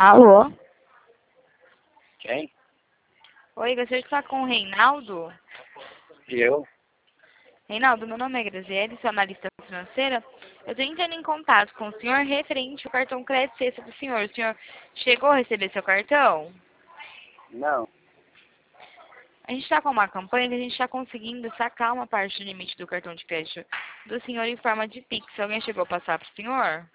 Alô? Quem? Oi, gostaria de falar com o Reinaldo? E eu? Reinaldo, meu nome é Graziele, sou analista financeira. Eu estou entrando em contato com o senhor referente ao cartão crédito sexta do senhor. O senhor chegou a receber seu cartão? Não. A gente está com uma campanha que a gente está conseguindo sacar uma parte do limite do cartão de crédito do senhor em forma de Pix. Alguém chegou a passar para o senhor?